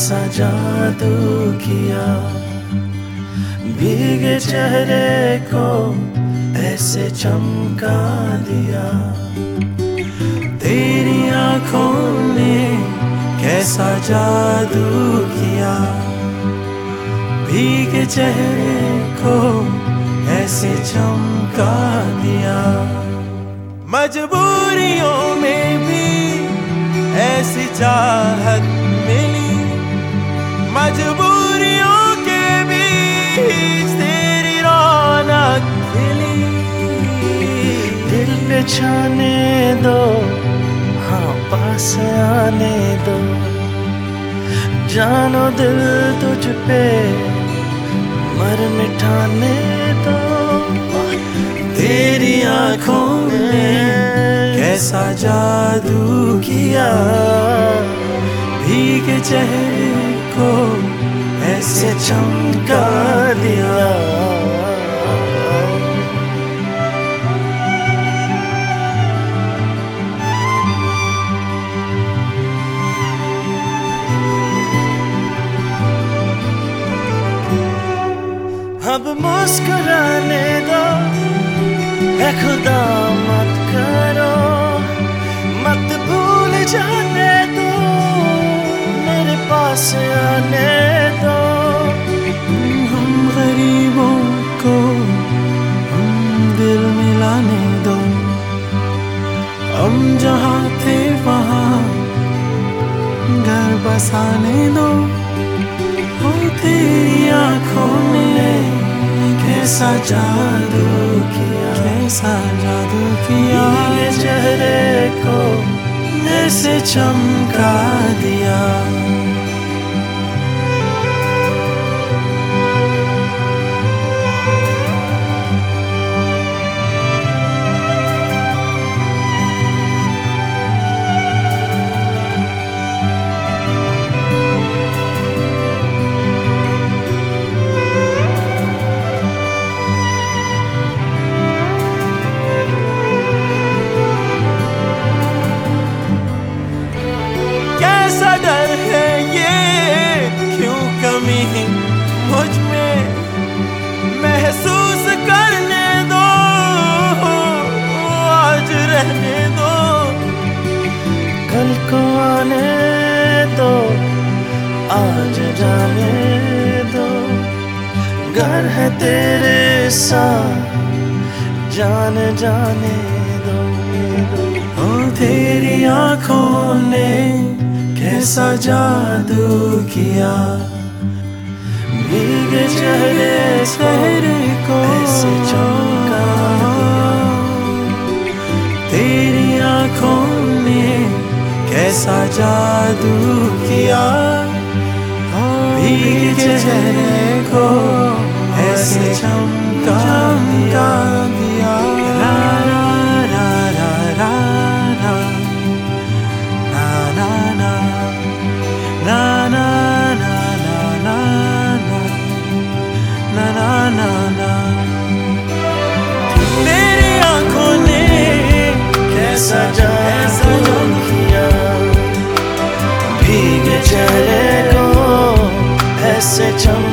कैसा जादू किया, भीगे चेहरे को ऐसे चमका दिया। तेरी आंखों ने कैसा जादू किया, भीगे चेहरे को ऐसे चमका दिया। मजबूरियों में भी ऐसी चाहत मिली, मजबूरियों के बीच तेरी रौनक खिली। दिल पे छाने दो, हाँ पास आने दो, जानो दिल तुझ पे मर मिटाने दो। तेरी आंखों ने कैसा जादू किया, भीगे चेहरे को ऐसे चमका दिया। अब मुस्कुराने दो, ऐ खुदा मत करो, मत भूल जाने दो, मेरे पास आने दो। हम गरीबों को हम दिल मिलाने दो, हम जहाँ थे वहाँ घर बसाने दो। हो तेरी आँखों ने कैसा जादू किया, कैसा जादू किया, ये चेहरे को ऐसे चमका दिया। कैसा डर है ये, क्यों कमी मुझ में, महसूस करने दो, आज रहने दो। कल को आने दो, आज जाने दो, घर है तेरे साथ जाने जाने दो। ओ तेरी आंखों ने कैसा जादू किया, भीगे चेहरे को ऐसे चमका दिया। तेरी आंखों ने कैसा जादू किया, भीगे चेहरे को ऐसे चमका दिया। रा रा रा रा रा रा, ना ना ना ना ना ना ना ना ना ना। तेरी आंखों ने कैसा जादू किया, भीगे चेहरे को ऐसे चमका